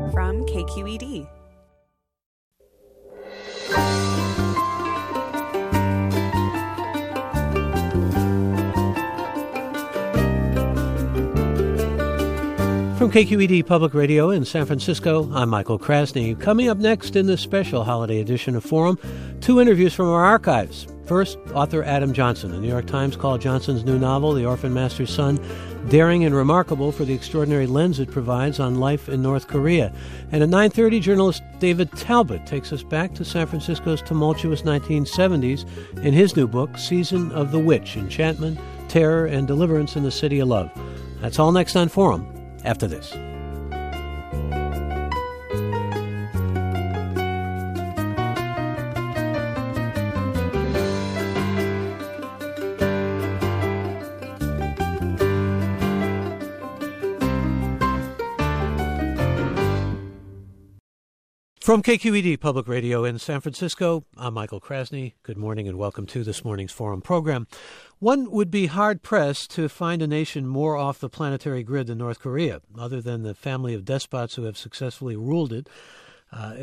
from KQED. From KQED Public Radio in San Francisco, I'm Michael Krasny. Coming up next in this special holiday edition of Forum, 2 interviews from our archives. First, author Adam Johnson. The New York Times called Johnson's new novel, The Orphan Master's Son, daring and remarkable for the extraordinary lens it provides on life in North Korea. And at 9:30, journalist David Talbot takes us back to San Francisco's tumultuous 1970s in his new book, Season of the Witch, Enchantment, Terror, and Deliverance in the City of Love. That's all next on Forum, after this. From KQED Public Radio in San Francisco, I'm Michael Krasny. Good morning and welcome to this morning's Forum program. One would be hard-pressed to find a nation more off the planetary grid than North Korea, other than the family of despots who have successively ruled it, and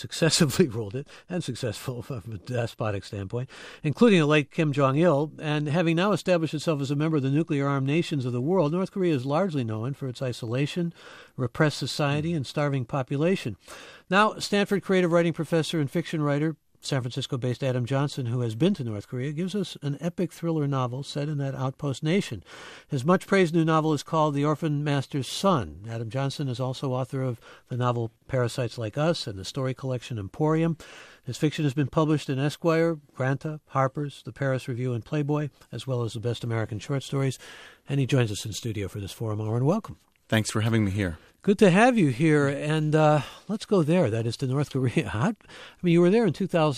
successful from a despotic standpoint, including the late Kim Jong-il. And having now established itself as a member of the nuclear-armed nations of the world, North Korea is largely known for its isolation, repressed society, and starving population. Now, Stanford creative writing professor and fiction writer, San Francisco-based Adam Johnson, who has been to North Korea, gives us an epic thriller novel set in that outpost nation. His much-praised new novel is called The Orphan Master's Son. Adam Johnson is also author of the novel Parasites Like Us and the story collection Emporium. His fiction has been published in Esquire, Granta, Harper's, the Paris Review, and Playboy, as well as the Best American Short Stories. And he joins us in studio for this Forum Hour, and welcome. Thanks for having me here. Good to have you here, and let's go there, that is to North Korea. You were there in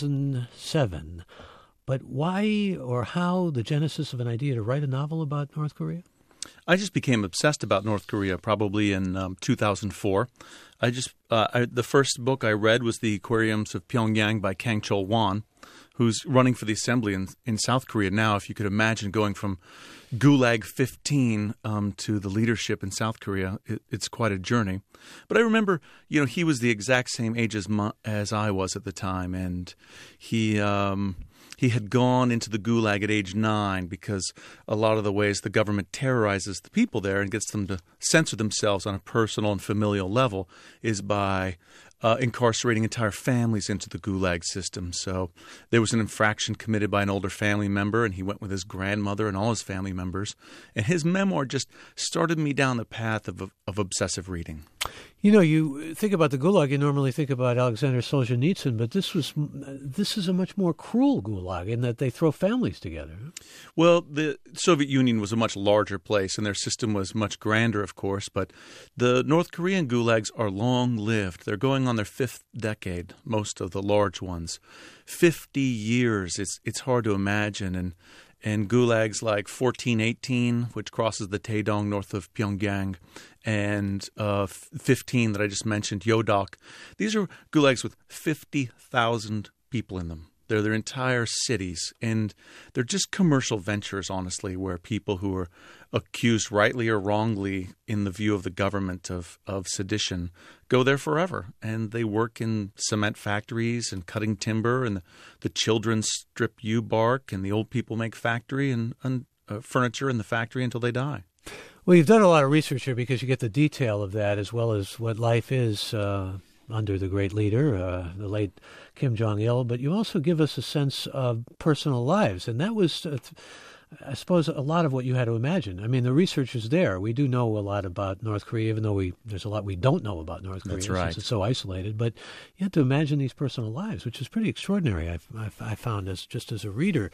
2007, but why or how the genesis of an idea to write a novel about North Korea? I just became obsessed about North Korea probably in 2004. The first book I read was The Aquariums of Pyongyang by Kang Chol-won, who's running for the assembly in South Korea now. If you could imagine going from Gulag 15 to the leadership in South Korea, it's quite a journey. But I remember, he was the exact same age as I was at the time, and he had gone into the Gulag at age 9 because a lot of the ways the government terrorizes the people there and gets them to censor themselves on a personal and familial level is by incarcerating entire families into the Gulag system. So there was an infraction committed by an older family member, and he went with his grandmother and all his family members. And his memoir just started me down the path of obsessive reading. You think about the Gulag, you normally think about Alexander Solzhenitsyn, but this is a much more cruel Gulag in that they throw families together. Well, the Soviet Union was a much larger place, and their system was much grander, of course, but the North Korean Gulags are long-lived. They're going on their 5th decade, most of the large ones. 50 years, it's hard to imagine, and gulags like 1418, which crosses the Taedong north of Pyongyang, and 15 that I just mentioned, Yodok. These are gulags with 50,000 people in them. They're their entire cities, and they're just commercial ventures, honestly, where people who are accused rightly or wrongly in the view of the government of sedition go there forever. And they work in cement factories and cutting timber, and the children strip yew bark, and the old people make factory and furniture in the factory until they die. Well, you've done a lot of research here because you get the detail of that as well as what life is under the great leader, the late Kim Jong-il, but you also give us a sense of personal lives. And that was, I suppose, a lot of what you had to imagine. I mean, the research is there. We do know a lot about North Korea, even though there's a lot we don't know about North Korea. That's right. Since it's so isolated. But you had to imagine these personal lives, which is pretty extraordinary, I found, as a reader.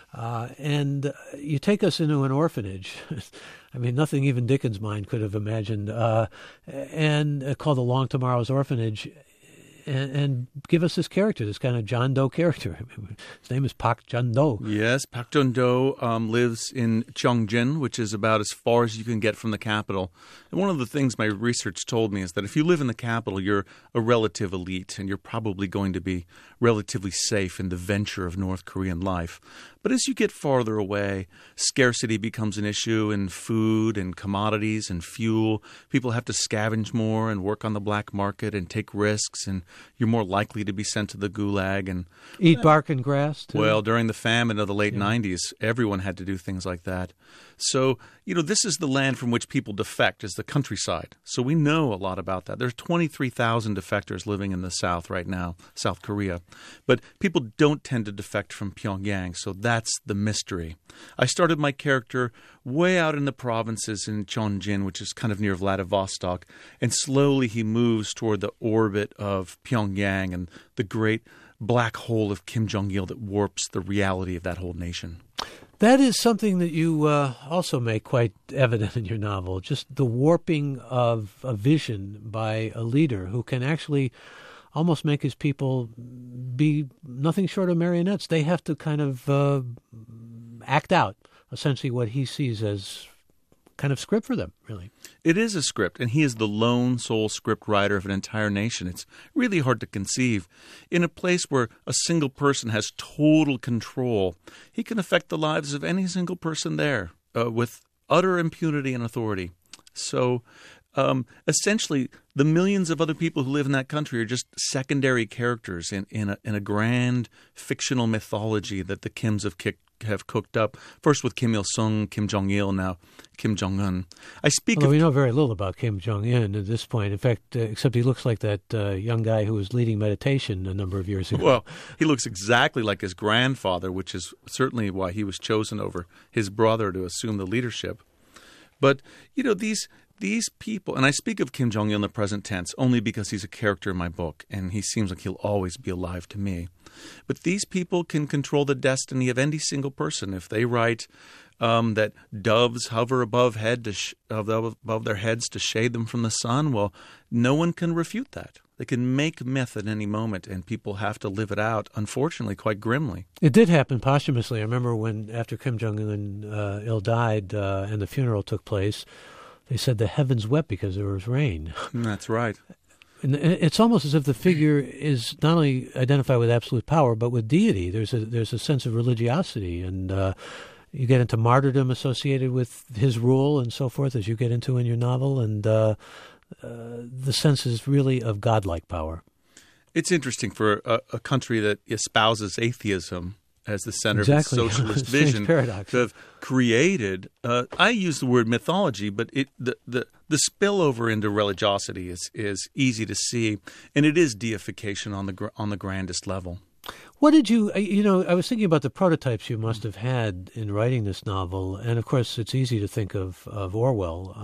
And you take us into an orphanage. I mean, nothing even Dickens' mind could have imagined, and called the Long Tomorrow's Orphanage. and give us this character, this kind of John Doe character. His name is Pak John Doe. Yes, Pak John Doe lives in Cheongjin, which is about as far as you can get from the capital. And one of the things my research told me is that if you live in the capital, you're a relative elite, and you're probably going to be relatively safe in the venture of North Korean life. But as you get farther away, scarcity becomes an issue in food and commodities and fuel. People have to scavenge more and work on the black market and take risks, and you're more likely to be sent to the gulag and eat bark and grass, too. Well, during the famine of the late 90s, everyone had to do things like that. So, this is the land from which people defect, is the countryside. So we know a lot about that. There's 23,000 defectors living in the South right now, South Korea. But people don't tend to defect from Pyongyang, so that's the mystery. I started my character way out in the provinces in Cheongjin, which is kind of near Vladivostok, and slowly he moves toward the orbit of Pyongyang and the great black hole of Kim Jong-il that warps the reality of that whole nation. That is something that you also make quite evident in your novel, just the warping of a vision by a leader who can actually almost make his people be nothing short of marionettes. They have to kind of act out essentially what he sees as kind of script for them, really. It is a script, and he is the lone sole script writer of an entire nation. It's really hard to conceive. In a place where a single person has total control, he can affect the lives of any single person there with utter impunity and authority. So essentially, the millions of other people who live in that country are just secondary characters in a grand fictional mythology that the Kims have cooked up, first with Kim Il-sung, Kim Jong-il, now Kim Jong-un. We know very little about Kim Jong-un at this point. In fact, except he looks like that young guy who was leading meditation a number of years ago. Well, he looks exactly like his grandfather, which is certainly why he was chosen over his brother to assume the leadership. But, these people, and I speak of Kim Jong-il in the present tense only because he's a character in my book, and he seems like he'll always be alive to me. But these people can control the destiny of any single person. If they write that doves hover above their heads to shade them from the sun, well, no one can refute that. They can make myth at any moment, and people have to live it out, unfortunately, quite grimly. It did happen posthumously. I remember when, after Kim Jong-il died and the funeral took place, they said the heavens wept because there was rain. That's right. And it's almost as if the figure is not only identified with absolute power, but with deity. There's a sense of religiosity, and you get into martyrdom associated with his rule and so forth, as you get into in your novel, and the sense is really of godlike power. It's interesting for a country that espouses atheism as the center of its socialist vision paradox. To have created, I use the word mythology, but the spillover into religiosity is easy to see, and it is deification on the grandest level. What did you, I was thinking about the prototypes you must have had in writing this novel, and of course it's easy to think of Orwell,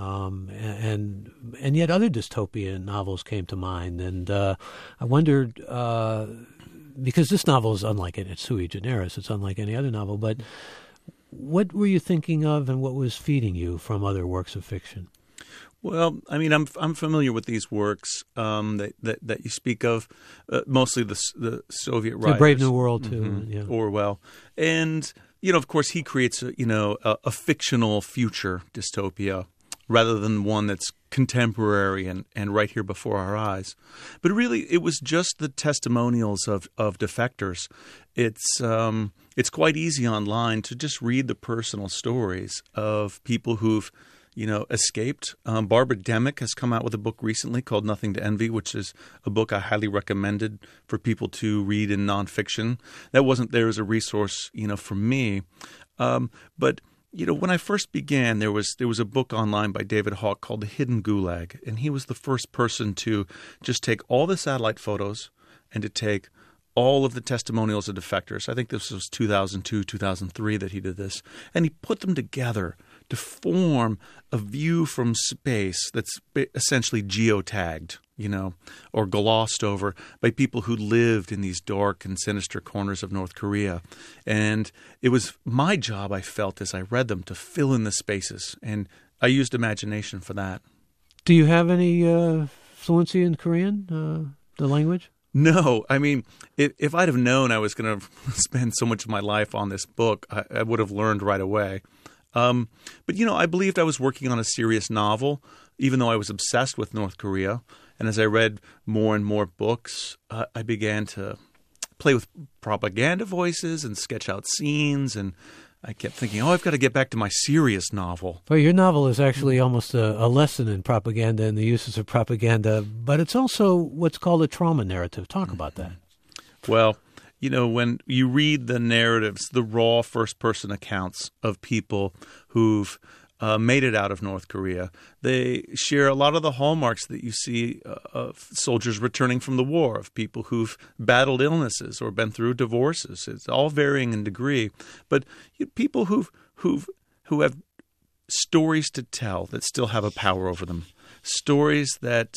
and yet other dystopian novels came to mind, and I wondered, because this novel is unlike it, it's sui generis, it's unlike any other novel, but what were you thinking of and what was feeding you from other works of fiction? Well, I mean, I'm familiar with these works that you speak of, mostly the Soviet writers. The Brave New World, too. Mm-hmm. Yeah. Orwell. And, of course, he creates a fictional future dystopia rather than one that's contemporary and right here before our eyes. But really, it was just the testimonials of defectors. It's quite easy online to just read the personal stories of people who've escaped. Barbara Demick has come out with a book recently called Nothing to Envy, which is a book I highly recommended for people to read in nonfiction. That wasn't there as a resource, for me. But when I first began, there was a book online by David Hawk called The Hidden Gulag, and he was the first person to just take all the satellite photos and to take all of the testimonials of defectors. I think this was 2002, 2003 that he did this, and he put them together to form a view from space that's essentially geotagged, or glossed over by people who lived in these dark and sinister corners of North Korea. And it was my job, I felt, as I read them, to fill in the spaces. And I used imagination for that. Do you have any fluency in Korean, the language? No, I mean, if I'd have known I was going to spend so much of my life on this book, I would have learned right away. But, I believed I was working on a serious novel, even though I was obsessed with North Korea. And as I read more and more books, I began to play with propaganda voices and sketch out scenes. And I kept thinking, I've got to get back to my serious novel. Well, your novel is actually almost a lesson in propaganda and the uses of propaganda, but it's also what's called a trauma narrative. Talk about that. Well, when you read the narratives, the raw first-person accounts of people who've made it out of North Korea, they share a lot of the hallmarks that you see of soldiers returning from the war, of people who've battled illnesses or been through divorces. It's all varying in degree, but people who have stories to tell that still have a power over them, stories that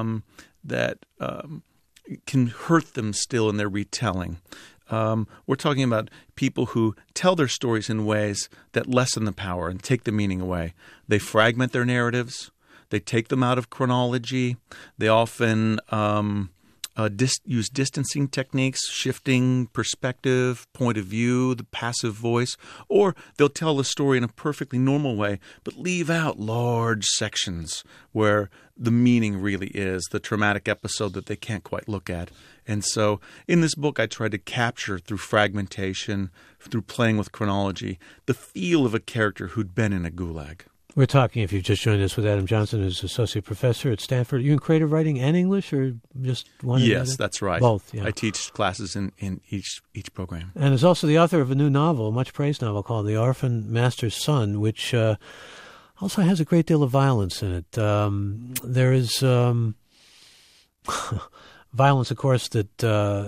can hurt them still in their retelling. We're talking about people who tell their stories in ways that lessen the power and take the meaning away. They fragment their narratives. They take them out of chronology. They often use distancing techniques, shifting perspective, point of view, the passive voice, or they'll tell the story in a perfectly normal way, but leave out large sections where the meaning really is, the traumatic episode that they can't quite look at. And so in this book, I tried to capture through fragmentation, through playing with chronology, the feel of a character who'd been in a gulag. We're talking, if you've just joined us, with Adam Johnson, who's associate professor at Stanford. Are you in creative writing and English, or just one? Yes, that's right. Both, yeah. I teach classes in each program. And is also the author of a new novel, a much-praised novel called The Orphan Master's Son, which also has a great deal of violence in it. There is violence, of course, that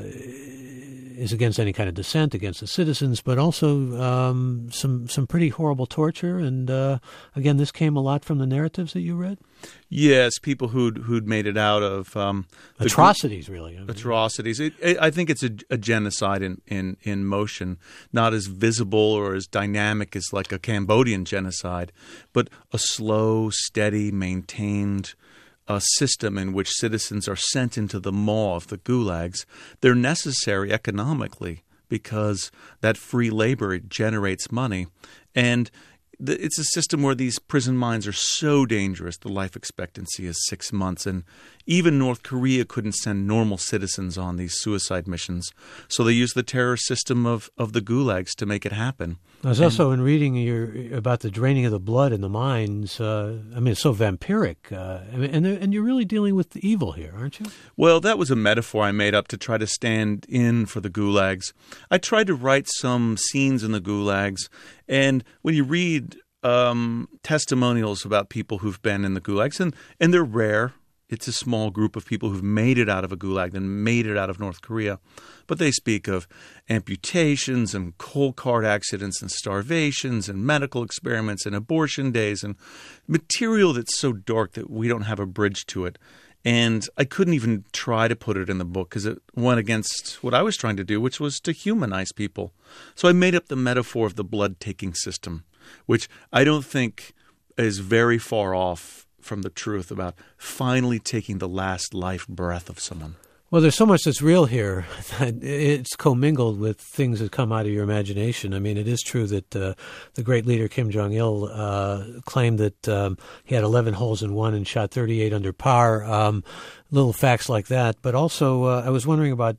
is against any kind of dissent, against the citizens, but also some pretty horrible torture. And again, this came a lot from the narratives that you read? Yes, people who'd made it out of atrocities, really. Atrocities. I think it's a genocide in motion, not as visible or as dynamic as like a Cambodian genocide, but a slow, steady, maintained a system in which citizens are sent into the maw of the gulags. They're necessary economically because that free labor generates money. And it's a system where these prison mines are so dangerous. The life expectancy is 6 months. And even North Korea couldn't send normal citizens on these suicide missions. So they used the terror system of the gulags to make it happen. I was also in reading about the draining of the blood in the mines. It's so vampiric. And you're really dealing with the evil here, aren't you? Well, that was a metaphor I made up to try to stand in for the gulags. I tried to write some scenes in the gulags. And when you read testimonials about people who've been in the gulags, and they're rare. It's a small group of people who've made it out of a gulag and made it out of North Korea. But they speak of amputations and coal cart accidents and starvations and medical experiments and abortion days and material that's so dark that we don't have a bridge to it. And I couldn't even try to put it in the book because it went against what I was trying to do, which was to humanize people. So I made up the metaphor of the blood-taking system, which I don't think is very far off from the truth about finally taking the last life breath of someone. Well, there's so much that's real here that it's commingled with things that come out of your imagination. I mean, it is true that the great leader Kim Jong-il claimed that he had 11 holes in one and shot 38 under par, little facts like that. But also, I was wondering about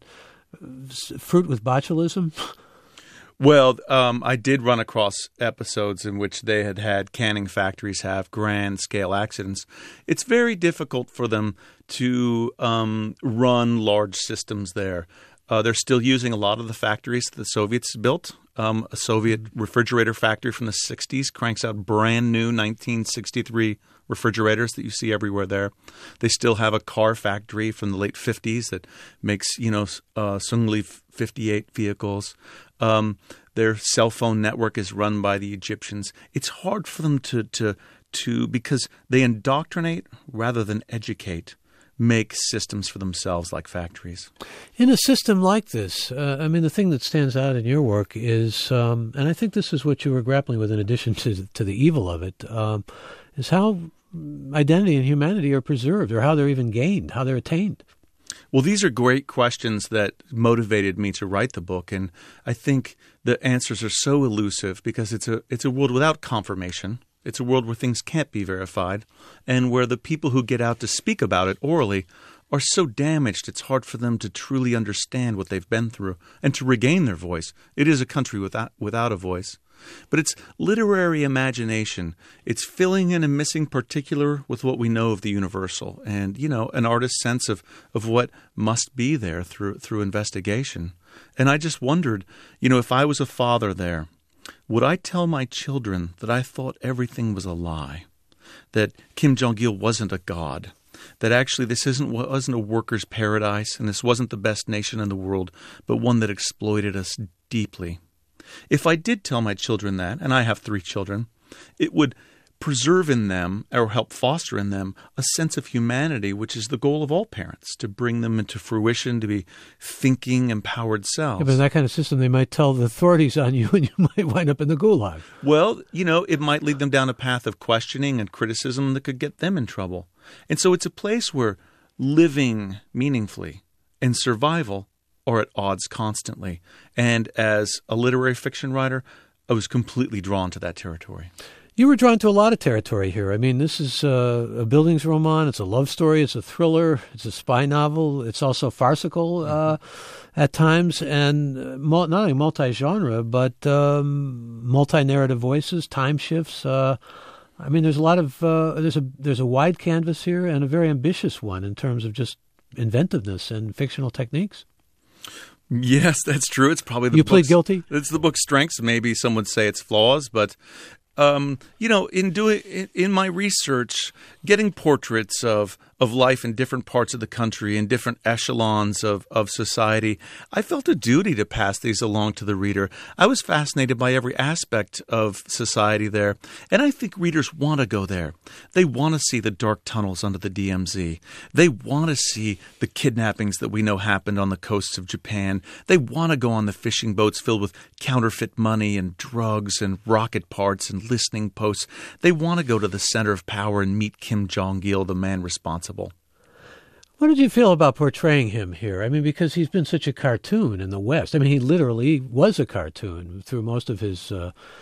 fruit with botulism. Well, I did run across episodes in which they had canning factories have grand-scale accidents. It's very difficult for them to run large systems there. They're still using a lot of the factories that the Soviets built. A Soviet refrigerator factory from the 60s cranks out brand new 1963 refrigerators that you see everywhere there. They still have a car factory from the late 50s that makes, Sungli 58 vehicles. Their cell phone network is run by the Egyptians. It's hard for them to because they indoctrinate rather than educate, make systems for themselves like factories. In a system like this, the thing that stands out in your work is, and I think this is what you were grappling with in addition to the evil of it, is how identity and humanity are preserved or how they're even gained, how they're attained. Well, these are great questions that motivated me to write the book, and I think the answers are so elusive because it's a world without confirmation. It's a world where things can't be verified, and where the people who get out to speak about it orally are so damaged it's hard for them to truly understand what they've been through and to regain their voice. It is a country without a voice. But it's literary imagination. It's filling in a missing particular with what we know of the universal and, an artist's sense of what must be there through investigation. And I just wondered, if I was a father there, would I tell my children that I thought everything was a lie, that Kim Jong-il wasn't a god, that actually this wasn't a worker's paradise and this wasn't the best nation in the world, but one that exploited us deeply? If I did tell my children that, and I have 3 children, it would preserve in them or help foster in them a sense of humanity, which is the goal of all parents, to bring them into fruition, to be thinking, empowered selves. Yeah, but in that kind of system, they might tell the authorities on you and you might wind up in the gulag. Well, it might lead them down a path of questioning and criticism that could get them in trouble. And so it's a place where living meaningfully and survival are at odds constantly. And as a literary fiction writer, I was completely drawn to that territory. You were drawn to a lot of territory here. I mean, this is a Bildungsroman. It's a love story. It's a thriller. It's a spy novel. It's also farcical at times, and not only multi-genre, but multi-narrative voices, time shifts. I mean, there's a lot of there's a wide canvas here and a very ambitious one in terms of just inventiveness and fictional techniques. Yes, that's true. It's probably you plead guilty. It's the book's strengths. Maybe some would say its flaws, but in my research, getting portraits of life in different parts of the country, in different echelons of society, I felt a duty to pass these along to the reader. I was fascinated by every aspect of society there, and I think readers want to go there. They want to see the dark tunnels under the DMZ. They want to see the kidnappings that we know happened on the coasts of Japan. They want to go on the fishing boats filled with counterfeit money and drugs and rocket parts and listening posts. They want to go to the center of power and meet Kim Jong-il, the man responsible. What did you feel about portraying him here? I mean, because he's been such a cartoon in the West. I mean, he literally was a cartoon through most of his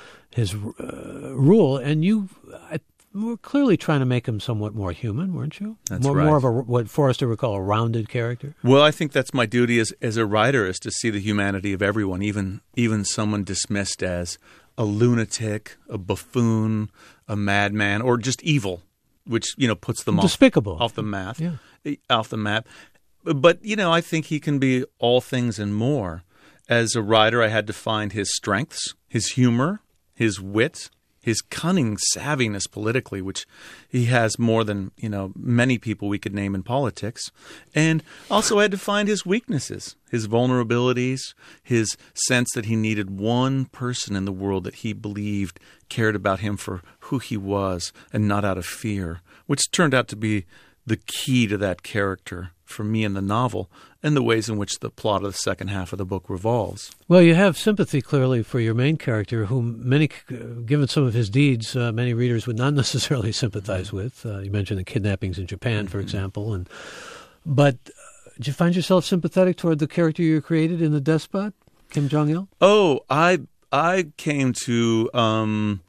rule, and you were clearly trying to make him somewhat more human, weren't you? That's right. More of what Forrester would call a rounded character. Well, I think that's my duty as a writer, is to see the humanity of everyone, even someone dismissed as a lunatic, a buffoon, a madman, or just evil, which puts them despicable off the map. Yeah. Off the map. But I think he can be all things and more. As a writer, I had to find his strengths, his humor, his wit, his cunning savviness politically, which he has more than many people we could name in politics. And also I had to find his weaknesses, his vulnerabilities, his sense that he needed one person in the world that he believed cared about him for who he was and not out of fear, which turned out to be the key to that character for me in the novel and the ways in which the plot of the second half of the book revolves. Well, you have sympathy clearly for your main character, whom given some of his deeds, many readers would not necessarily sympathize with. You mentioned the kidnappings in Japan, for example. But did you find yourself sympathetic toward the character you created in The Despot, Kim Jong-il? Oh, I came to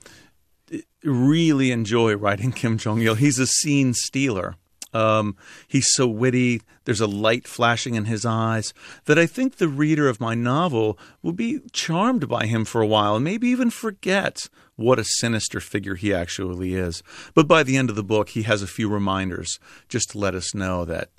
really enjoy writing Kim Jong-il. He's a scene stealer. He's so witty, there's a light flashing in his eyes, that I think the reader of my novel will be charmed by him for a while and maybe even forget what a sinister figure he actually is. But by the end of the book, he has a few reminders just to let us know that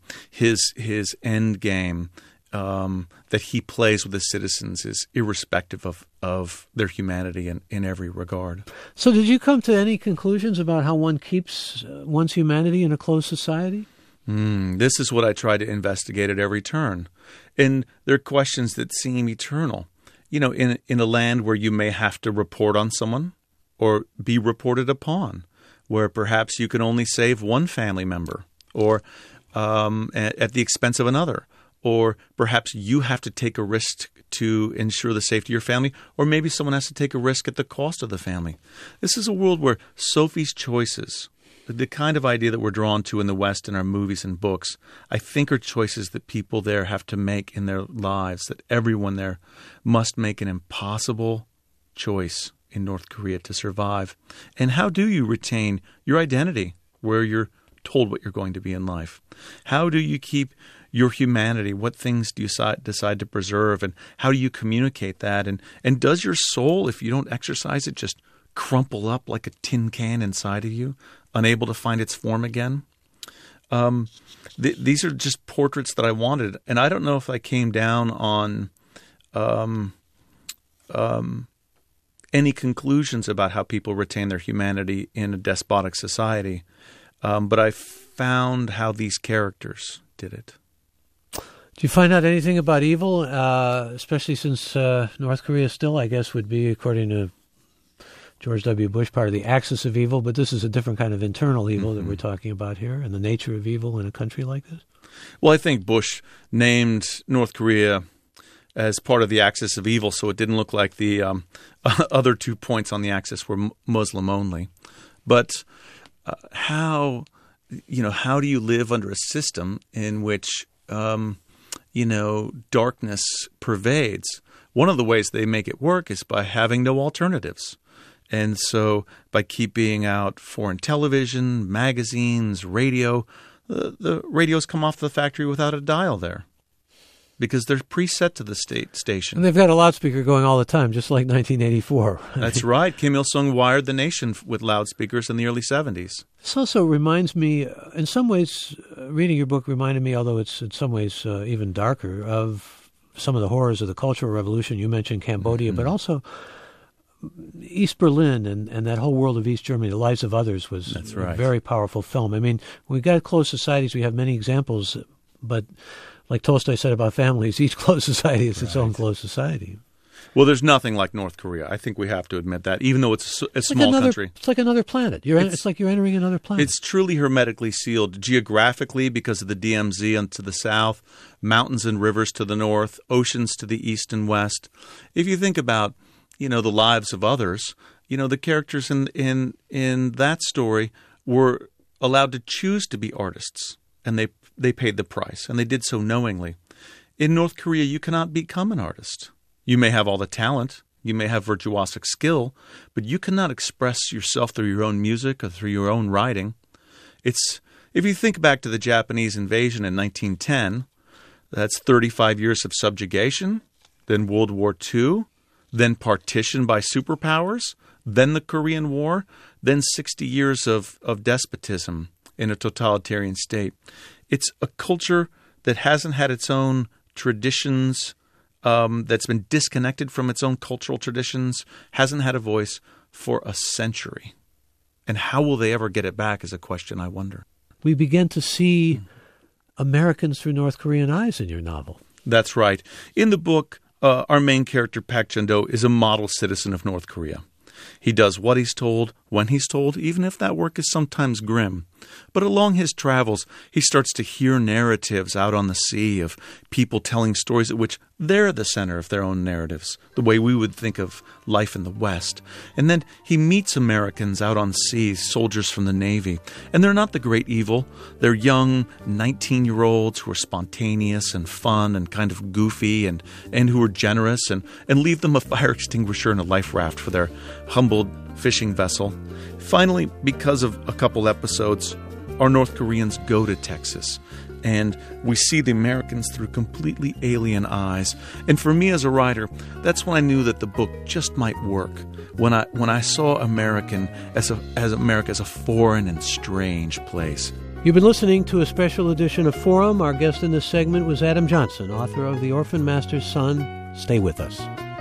his end game that he plays with his citizens is irrespective of their humanity in every regard. So did you come to any conclusions about how one keeps one's humanity in a closed society? This is what I try to investigate at every turn. And there are questions that seem eternal. In a land where you may have to report on someone or be reported upon, where perhaps you can only save one family member or at the expense of another. Or perhaps you have to take a risk to ensure the safety of your family, or maybe someone has to take a risk at the cost of the family. This is a world where Sophie's choices the kind of idea that we're drawn to in the West in our movies and books, I think are choices that people there have to make in their lives, that everyone there must make an impossible choice in North Korea to survive. And how do you retain your identity where you're told what you're going to be in life? How do you keep your humanity? What things do you decide to preserve? And how do you communicate that? And does your soul, if you don't exercise it, just crumple up like a tin can inside of you, unable to find its form again? These are just portraits that I wanted. And I don't know if I came down on any conclusions about how people retain their humanity in a despotic society. But I found how these characters did it. Do you find out anything about evil, especially since North Korea still, I guess, would be, according to George W. Bush, part of the axis of evil, but this is a different kind of internal evil that we're talking about here, and the nature of evil in a country like this? Well, I think Bush named North Korea as part of the axis of evil, so it didn't look like the other 2 points on the axis were Muslim only. But how do you live under a system in which darkness pervades? One of the ways they make it work is by having no alternatives. And so by keeping out foreign television, magazines, radio, the radios come off the factory without a dial there because they're preset to the station. And they've got a loudspeaker going all the time, just like 1984. That's right. Kim Il-sung wired the nation with loudspeakers in the early 70s. This also reminds me, in some ways, reading your book reminded me, although it's in some ways even darker, of some of the horrors of the Cultural Revolution. You mentioned Cambodia, but also East Berlin and that whole world of East Germany, The Lives of Others, was a very powerful film. I mean, we've got closed societies. We have many examples, but like Tolstoy said about families, each closed society is its own closed society. Well, there's nothing like North Korea. I think we have to admit that, even though it's a small country. It's like another planet. It's like you're entering another planet. It's truly hermetically sealed geographically because of the DMZ to the south, mountains and rivers to the north, oceans to the east and west. If you think about the lives of others, the characters in that story were allowed to choose to be artists, and they paid the price, and they did so knowingly. In North Korea, you cannot become an artist. You may have all the talent, you may have virtuosic skill, but you cannot express yourself through your own music or through your own writing. If you think back to the Japanese invasion in 1910, that's 35 years of subjugation, then World War II, then partition by superpowers, then the Korean War, then 60 years of despotism in a totalitarian state. It's a culture that hasn't had its own traditions, that's been disconnected from its own cultural traditions, hasn't had a voice for a century. And how will they ever get it back is a question I wonder. We begin to see Americans through North Korean eyes in your novel. That's right. In the book, our main character, Park Chun-do, is a model citizen of North Korea. He does what he's told, when he's told, even if that work is sometimes grim. But along his travels, he starts to hear narratives out on the sea of people telling stories at which they're the center of their own narratives, the way we would think of life in the West. And then he meets Americans out on sea, soldiers from the Navy. And they're not the great evil. They're young 19-year-olds who are spontaneous and fun and kind of goofy and who are generous and leave them a fire extinguisher and a life raft for their humbled fishing vessel. Finally, because of a couple episodes, our North Koreans go to Texas, and we see the Americans through completely alien eyes. And for me as a writer, that's when I knew that the book just might work. When I saw America as a foreign and strange place. You've been listening to a special edition of Forum. Our guest in this segment was Adam Johnson, author of The Orphan Master's Son. Stay with us.